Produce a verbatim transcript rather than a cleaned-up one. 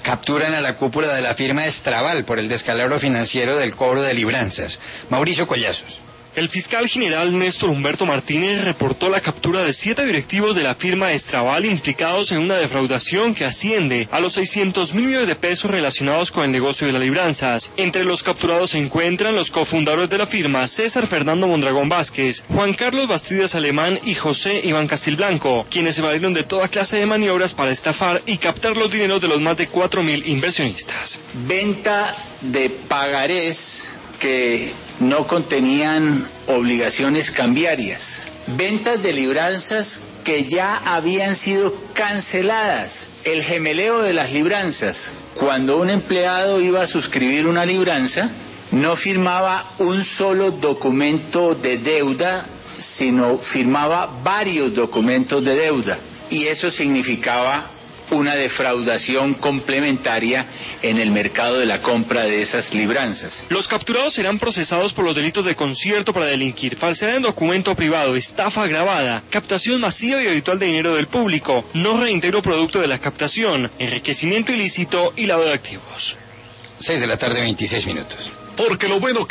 Capturan a la cúpula de la firma Estraval por el descalabro financiero del cobro de libranzas. Mauricio Collazos. El fiscal general Néstor Humberto Martínez reportó la captura de siete directivos de la firma Estraval implicados en una defraudación que asciende a los seiscientos mil millones de pesos relacionados con el negocio de las libranzas. Entre los capturados se encuentran los cofundadores de la firma César Fernando Mondragón Vázquez, Juan Carlos Bastidas Alemán y José Iván Castilblanco, quienes se valieron de toda clase de maniobras para estafar y captar los dineros de los más de cuatro mil inversionistas. Venta de pagarés que no contenían obligaciones cambiarias, ventas de libranzas que ya habían sido canceladas, el gemeleo de las libranzas. Cuando un empleado iba a suscribir una libranza, no firmaba un solo documento de deuda, sino firmaba varios documentos de deuda, y eso significaba una defraudación complementaria en el mercado de la compra de esas libranzas. Los capturados serán procesados por los delitos de concierto para delinquir, falsedad en documento privado, estafa agravada, captación masiva y habitual de dinero del público, no reintegro producto de la captación, enriquecimiento ilícito y lavado de activos. seis de la tarde, veintiséis minutos. Porque lo bueno